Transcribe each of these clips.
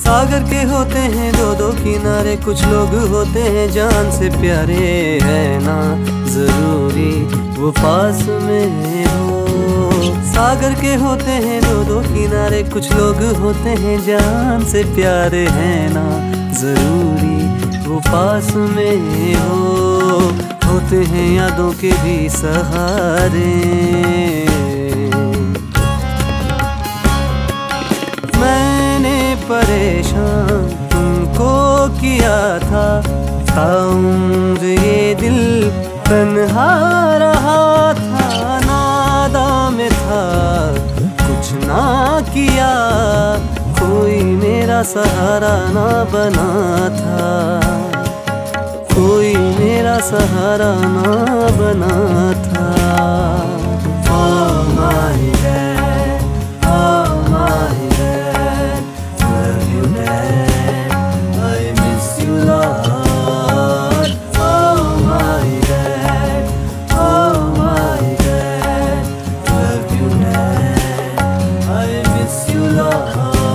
सागर के होते हैं दो दो किनारे, कुछ लोग होते हैं जान से प्यारे, है ना जरूरी वो पास में हो। सागर के होते हैं दो दो किनारे, कुछ लोग होते हैं जान से प्यारे, है ना जरूरी वो पास में हो। होते हैं यादों के भी सहारे। परेशान तुमको किया था, ताउम्र ये दिल तन्हा रहा था, नादा में था कुछ ना किया, कोई मेरा सहारा ना बना था, कोई मेरा सहारा ना बना था। Oh my dad, oh my dad, love you dad, I miss you Lord. Oh my dad, oh my dad, love you dad, I miss you Lord.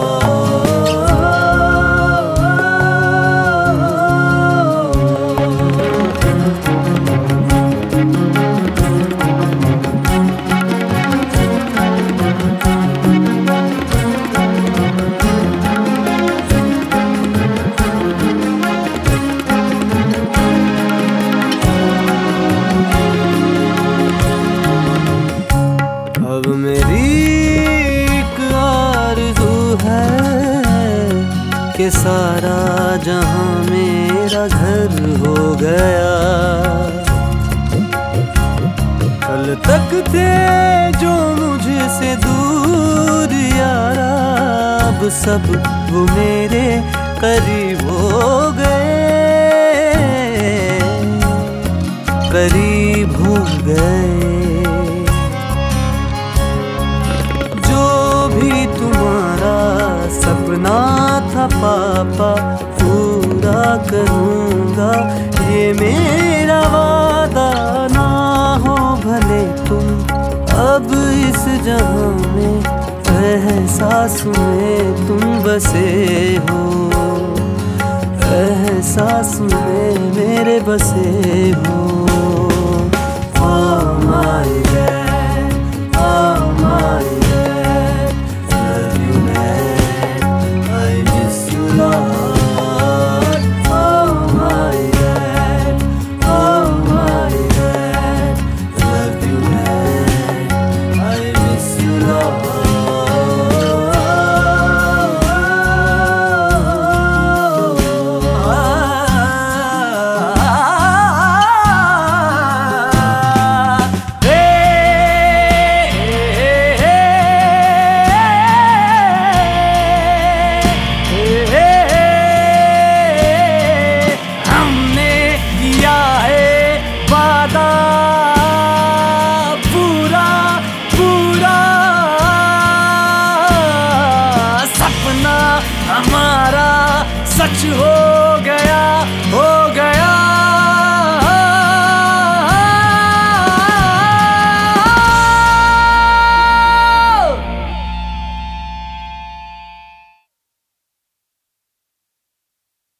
अब मेरी एक आरज़ू है कि सारा जहां मेरा घर हो गया। कल तक थे जो मुझसे दूर यारा, अब सब वो मेरे करीब हो गए, करीब हो गए। तुम्हारा सपना था पापा पूरा करूँगा, ये मेरा वादा, ना हो भले तुम अब इस जहां में, एहसास में तुम बसे हो, एहसास में मेरे बसे हो। Oh my dad, oh my dad, love you dad, I miss you Lord. Oh my dad, oh my dad, love you dad, I miss you Lord. पूरा पूरा सपना हमारा सच हो।